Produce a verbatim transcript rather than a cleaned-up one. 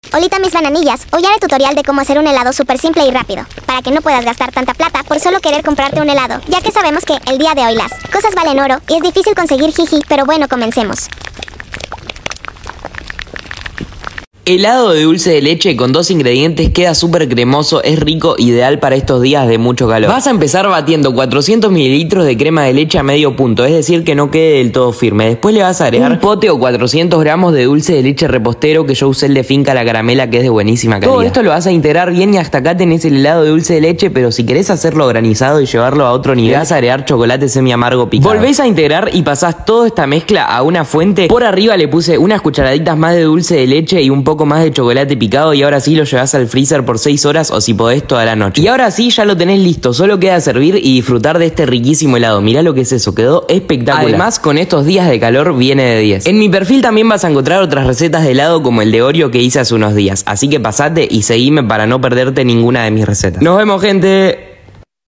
Holita mis bananillas, hoy haré tutorial de cómo hacer un helado súper simple y rápido, para que no puedas gastar tanta plata por solo querer comprarte un helado, ya que sabemos que, el día de hoy las cosas valen oro, y es difícil conseguir jiji, pero bueno, comencemos. Helado de dulce de leche con dos ingredientes queda súper cremoso, es rico, ideal para estos días de mucho calor. Vas a empezar batiendo cuatrocientos mililitros de crema de leche a medio punto, es decir que no quede del todo firme. Después le vas a agregar un pote o cuatrocientos gramos de dulce de leche repostero, que yo usé el de Finca La Caramela, que es de buenísima calidad. Todo esto lo vas a integrar bien y hasta acá tenés el helado de dulce de leche, pero si querés hacerlo granizado y llevarlo a otro nivel, vas a agregar chocolate semi amargo picado. Volvés a integrar y pasás toda esta mezcla a una fuente. Por arriba le puse unas cucharaditas más de dulce de leche y un poco más de chocolate picado, y ahora sí lo llevas al freezer por seis horas o si podés toda la noche. Y ahora sí ya lo tenés listo, solo queda servir y disfrutar de este riquísimo helado. Mirá lo que es eso, quedó espectacular. Además, con estos días de calor viene de diez. En mi perfil también vas a encontrar otras recetas de helado como el de Oreo que hice hace unos días, así que pasate y seguime para no perderte ninguna de mis recetas. Nos vemos, gente.